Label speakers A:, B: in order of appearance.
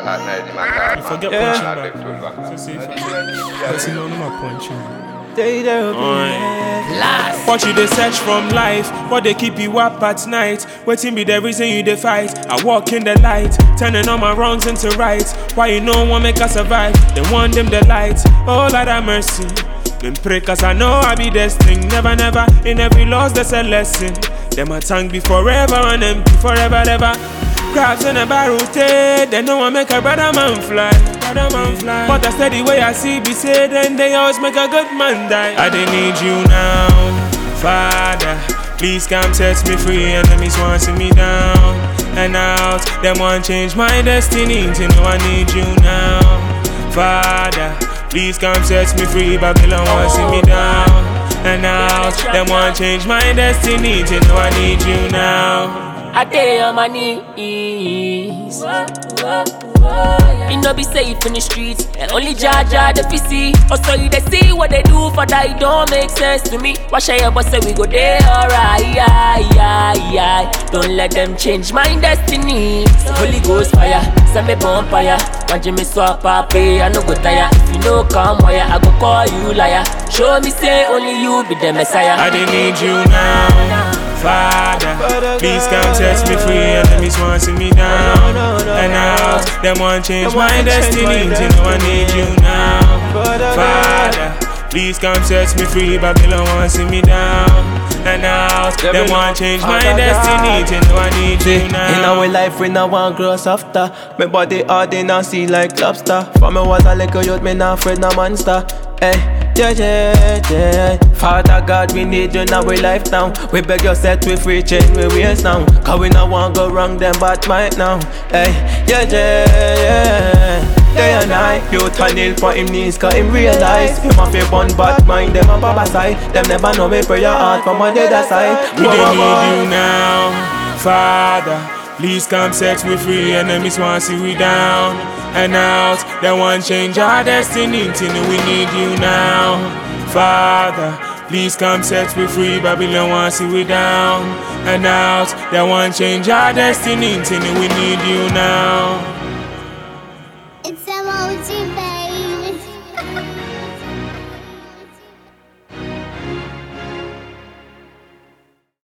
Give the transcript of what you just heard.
A: You forget punching back. So see if I know my punching. What you they search from life? What they keep you up at night? Waiting be the reason you they fight. I walk in the light, turning all my wrongs into rights. Why you no one make us survive? They want them the light. Oh Lord have mercy. Been pray cause I know I be destined. Never, never, in every loss there's a lesson. Them my tongue be forever and empty, forever, ever. Crabs in a barrel stay. They know I make a brother man fly. But I steady way I see be said, and they always make a good man die. I didn't need you now, Father. Please come set me free, enemies want to see me down and out. Them want change my destiny, to know I need you now, Father. Please come set me free, Babylon want to see me down and out. Them want change my destiny, to know I need you now.
B: I day on my knees. You know be safe in the streets, and only Jaja the PC. Also you they see what they do for that, it don't make sense to me. Why should you say we go there alright? Don't let them change my destiny. Holy Ghost fire, send me bonfire. Want you me swap up, I no go tire. If you know come wire, I go call you liar. Show me say only you be the Messiah.
A: I didn't need you now, Father. Please come set me free, enemies want to see me down and out. Them want change my destiny, to know I need you now, Father. Please come set me free, Babylon want to see me down and out. Them want change my destiny, to know I need you now.
C: In our life we now want grow softer. My body hard in a sea like lobster. From me was a little youth, me not afraid no monster. Hey. Yeah. Father God, we need you now, we life now. We beg you set we free, change we ways now. Cause we no want go wrong, them bad mind now. Hey, yeah. Day and night, youth and kneel for him knees. Cause him realize, him a fi bun bad mind, them on Baba side. Them never know me prayer heart from on the other side.
A: We don't need you now, Father. Please come set me free, enemies want to see we down and out. They want change our destiny, till we need you now, Father. Please come set me free, Babylon want to see we down and out. They want change our destiny, till we need you now.